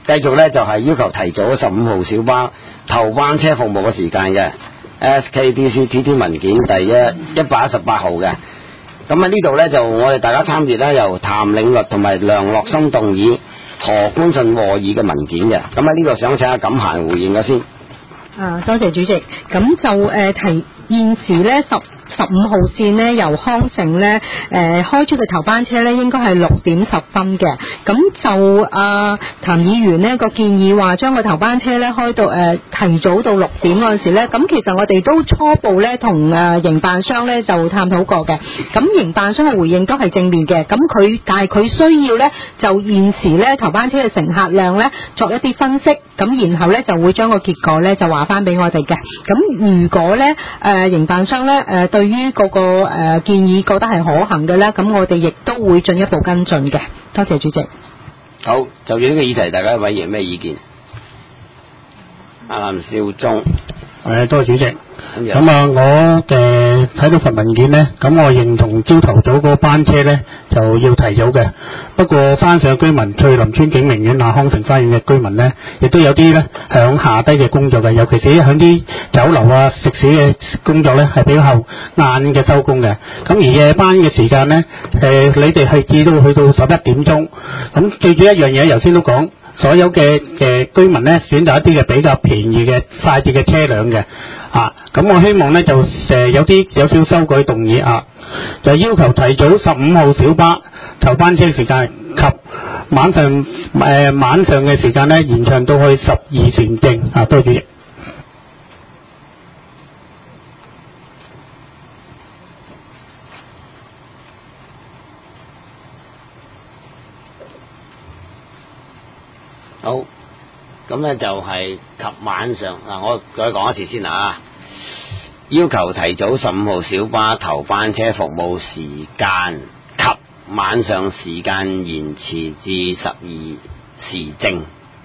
繼續咧就係要求提早15號小巴頭班車服務嘅時間嘅 SKDC TT 文件第118號嘅。咁啊呢度咧就我哋大家參閱咧由譚領律同埋梁樂森動議，何官信和議嘅文件嘅。咁喺呢度想請阿錦嫻回應咗先。 多謝主席。咁就提現時咧15號線呢，由康城呢開出嘅頭班車呢，應該係6點10分嘅。咁就譚議員呢個建議話將個頭班車呢開到提早到6點嗰陣時呢，咁其實我哋都初步呢同營辦商呢就探討過嘅。咁營辦商嘅回應都係正面嘅。咁但係佢需要呢就現時呢頭班車嘅乘客量呢作一啲分析，咁然後呢就會將個結果呢就話翻俾我哋嘅。咁如果呢營辦商呢對於嗰個建議覺得係可行嘅咧，咁我哋亦都會進一步跟進嘅。多謝主席。 好，就住呢個議題，大家委員咩意見？阿林少忠。 多謝主席。咁我睇到份文件呢，咁我認同朝頭早嗰班車呢就要提早嘅。不過山上居民、翠林村景明苑、康城花園嘅居民呢，亦都有啲呢響下低嘅工作嘅，尤其是響啲酒樓食肆嘅工作呢，係比較晏嘅收工嘅。咁而夜班嘅時間呢，你哋係至到去到11點鐘。咁最主要一樣嘢，頭先都講。所有嘅居民咧選擇一啲嘅比較便宜嘅快捷嘅車輛嘅，咁我希望咧就有少修改動議就要求提早15號小巴頭班車時間及晚上嘅時間咧延長到去12前正多謝主席。 好，咁咧就係及晚上我再講一次先要求提早15號小巴頭班車服務時間及晚上時間延遲至12時正，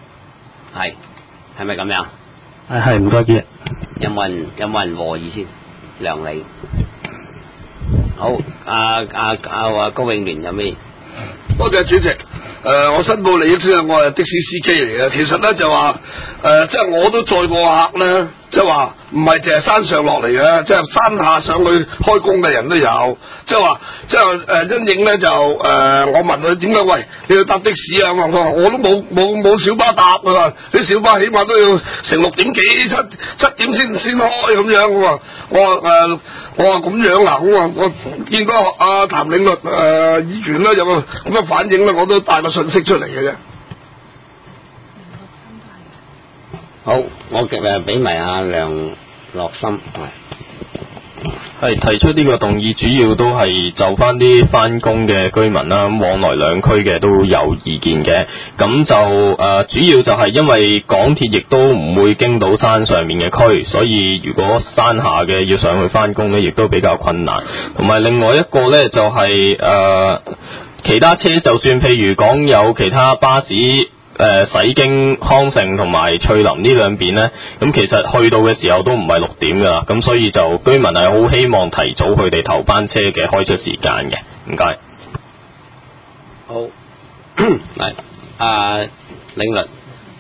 係咪咁樣？ 係唔該嘅。 有冇人和議先？梁理。好，高永聯有咩？ 多謝主席。我申報利益先，我係的士司機嚟嘅。其實咧就話即係我都載過客咧，即係話唔係淨係山上落嚟嘅，即係山下上去開工嘅人都有。即係話因應咧就我問佢點解喂你要搭的士啊？我話我都冇小巴搭啊！啲小巴起碼都要成6點幾7點先開咁樣。我話咁樣啊！我見到阿譚領律議員咧有個咁嘅反應咧，我都帶個信息出嚟嘅啫。 好，我俾埋阿梁樂森。 係提出呢個動議，主要都係就翻啲翻工嘅居民啦，咁往來兩區嘅都有意見嘅。咁就主要就係因為港鐵亦都唔會經到山上面嘅區，所以如果山下嘅要上去翻工呢，亦都比較困難。同埋另外一個呢，就係其他車，就算譬如講有其他巴士駛經康城同埋翠林呢兩邊呢，咁其實去到嘅時候都唔係6點噶啦，咁所以就居民係好希望提早佢哋頭班車嘅開出時間嘅。唔該。 好，嚟領律。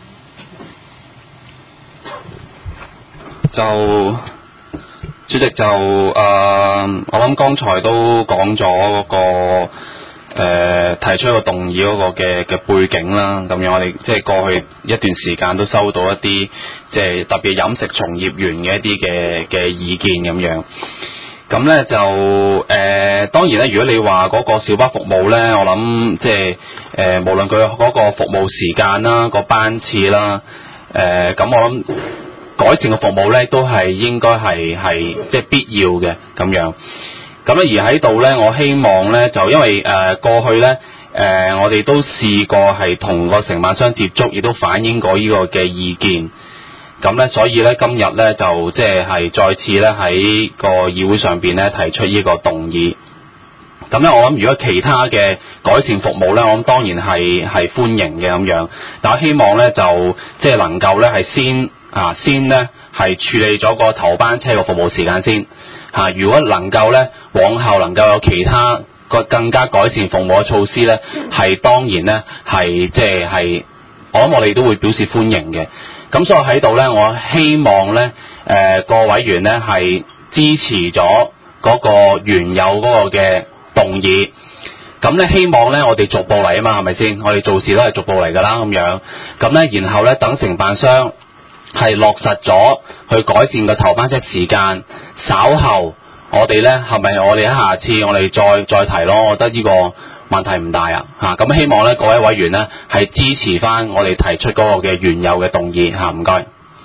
主席我諗剛才都講咗嗰個提出一個動議嗰個嘅背景啦，咁樣我哋即係過去一段時間都收到一啲即係特別飲食從業員嘅一啲嘅意見咁樣。咁咧就當然咧，如果你話嗰個小巴服務咧，我諗即係無論佢嗰個服務時間啦、個班次啦，咁我諗改善嘅服務咧都係應該係即係必要嘅咁樣。咁咧而喺度咧，我希望咧就因為過去咧我哋都試過係同個承辦商接觸，亦都反映過呢個嘅意見。咁咧，所以咧今日咧就即係再次咧喺個議會上邊咧提出呢個動議。咁咧，我諗如果其他嘅改善服務咧，我諗當然係歡迎嘅咁樣。但我希望咧就即係能夠咧係先咧係處理咗個頭班車嘅服務時間先。如果能夠咧往後能夠有其他個更加改善服務嘅措施咧，係當然咧係即係我諗我哋都會表示歡迎嘅。咁所以喺度咧，我希望咧個委員咧係支持咗嗰個原有嗰個嘅動議。咁咧希望咧我哋逐步嚟啊嘛，係咪先？我哋做事都係逐步嚟㗎啦，咁樣。咁咧然後咧等承辦商係落實咗去改善個頭班車時間，稍後我哋咧係咪我哋喺下次我哋再提咯？我覺得呢個問題唔大啊嚇。咁希望咧各位委員咧係支持翻我哋提出嗰個嘅原有嘅動議嚇，唔該。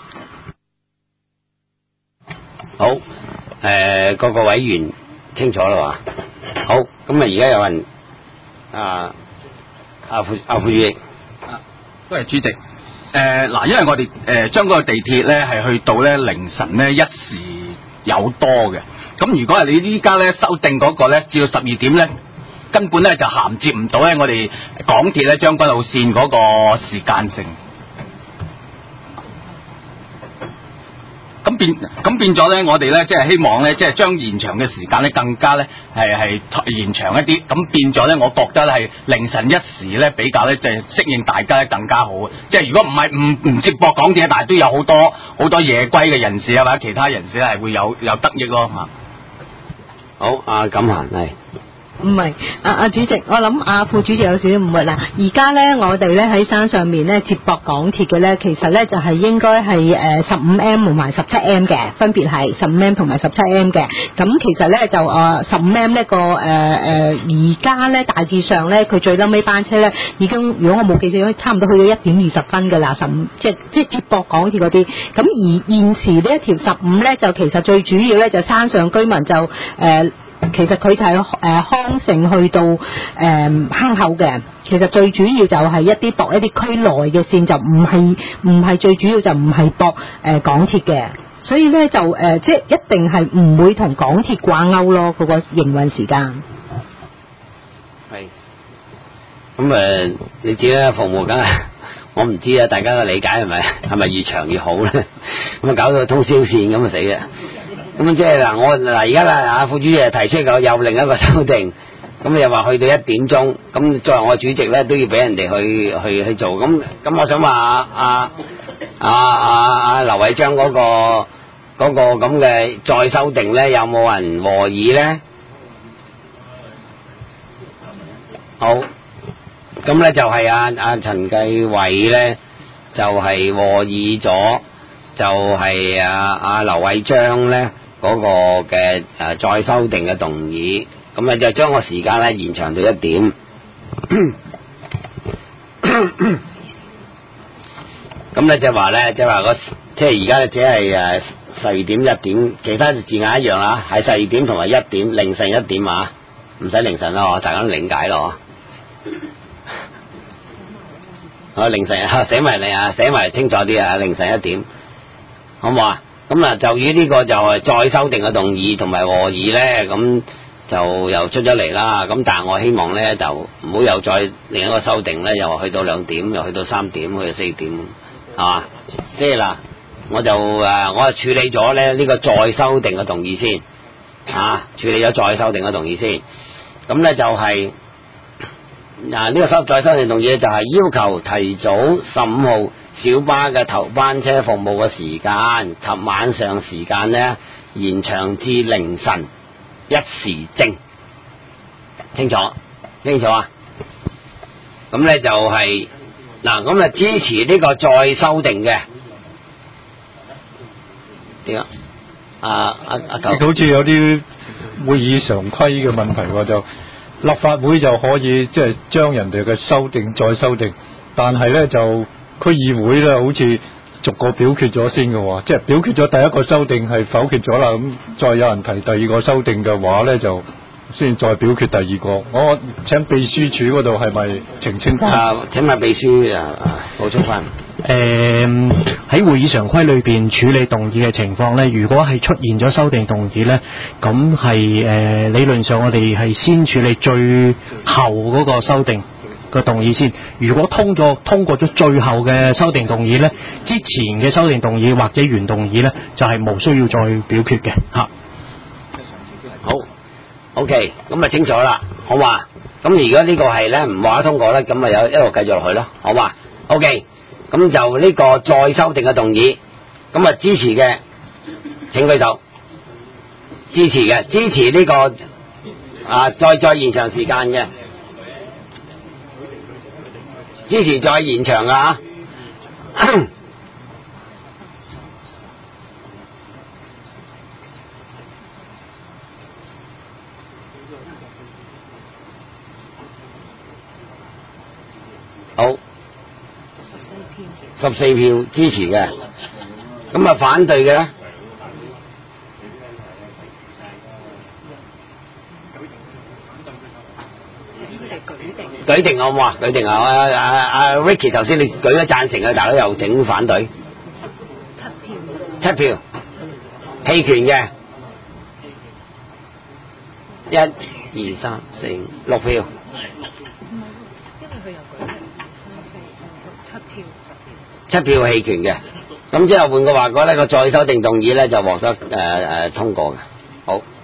好，各個委員清楚啦嘛？好，咁啊而家有人副主席， 多謝主席。嗱，因為我哋將嗰個地鐵咧係去到咧凌晨咧1時有多嘅，咁如果係你依家咧修訂嗰個咧，至到12點咧，根本咧就銜接唔到咧我哋港鐵咧將軍澳線嗰個時間性。咁變咗咧，我哋咧即係希望咧，即係將延長嘅時間咧更加咧係延長一啲。咁變咗咧，我覺得咧係凌晨1時咧比較咧，即係適應大家咧更加好。即係如果唔係唔接駁港鐵，但係都有好多夜歸嘅人士啊，或者其他人士咧係會有得益咯嚇。 好，阿錦嫻係。 唔係，主席，我諗副主席有少少誤會啦。而家咧，我哋咧喺山上面咧接駁港鐵嘅咧，其實咧就係應該係15M 同埋17M 嘅，分別係15M 同埋17M 嘅。咁其實咧就15M 呢個而家咧大致上咧，佢最撚尾班車咧已經，如果我冇記錯，差唔多去到1:20㗎啦，15即係接駁港鐵嗰啲。咁而現時呢一條15咧，就其實最主要咧就山上居民就其實佢就係康城去到坑口嘅，其實最主要就係一啲駁一啲區內嘅線，就唔係最主要就唔係駁港鐵嘅，所以咧就即係一定係唔會同港鐵掛鈎咯，嗰個營運時間。 係。咁你知啦，服務梗係我唔知啊，大家嘅理解係咪越長越好咧？咁搞到通宵線咁死嘅。咁即係嗱，我而家啦，副主席提出有另一個修訂，咁又話去到1點鐘，咁作為我主席咧都要俾人哋去做，咁我想話劉偉章嗰個咁嘅再修訂咧，有冇人和議咧？好，咁咧就係陳繼偉咧就係和議咗，就係劉偉章咧。嗰個嘅再修訂嘅動議，咁就將個時間咧延長到1點。咁咧就話咧，即係而家只係12點1點，其他字眼一樣啦，喺12點同埋1點，凌晨1點啊，唔使凌晨咯，大家都理解咯。凌晨寫埋嚟寫埋清楚啲啊，凌晨1點，好唔好啊？咁就於呢個就係再修訂嘅動議同埋和議咧，咁就又出咗嚟啦。咁但係我希望咧就唔好又再另一個修訂咧，又話去到2點，又去到3點，去到4點，係嘛？即係嗱，我就處理咗咧呢個再修訂嘅動議先，處理咗再修訂嘅動議先。咁咧就係呢個再修訂動議咧就係要求提早15號。小巴嘅頭班車服務嘅時間及晚上時間呢，延長至凌晨1時正，清楚啊？咁呢就係咁支持呢個再修訂嘅點啊？ 好似有啲會議常規嘅問題喎，就立法會就可以即係將人哋嘅修訂再修訂，但係呢就區議會咧，好似逐個表決咗先嘅喎，即係表決咗第一個修訂係否決咗啦，咁再有人提第二個修訂嘅話咧，就先再表決第二個。我請秘書處嗰度係咪澄清翻？ 請問秘書補充翻。 喺會議常規裏邊處理動議嘅情況咧，如果係出現咗修訂動議咧，咁係理論上我哋係先處理最後嗰個修訂個動議先，如果通過咗最後嘅修訂動議呢，之前嘅修訂動議或者原動議呢，就係無需要再表決嘅嚇。 好 ，OK， 咁啊清楚啦，好嘛？咁如果呢個係呢唔話通過呢，咁啊有一路繼續落去咯，好嘛？OK， 咁就呢個再修訂嘅動議，咁啊支持嘅請舉手，支持嘅，支持呢個再延長時間嘅，支持再延長啊好，14票支持嘅，咁啊反對嘅咧？舉定好唔好啊？舉定啊！Ricky 頭先你舉咗贊成嘅，大佬又整反對，7票，棄權嘅，1、2、3、4、6票。7票棄權嘅，咁之後換句話講呢個再修訂動議呢就獲得通過嘅。好。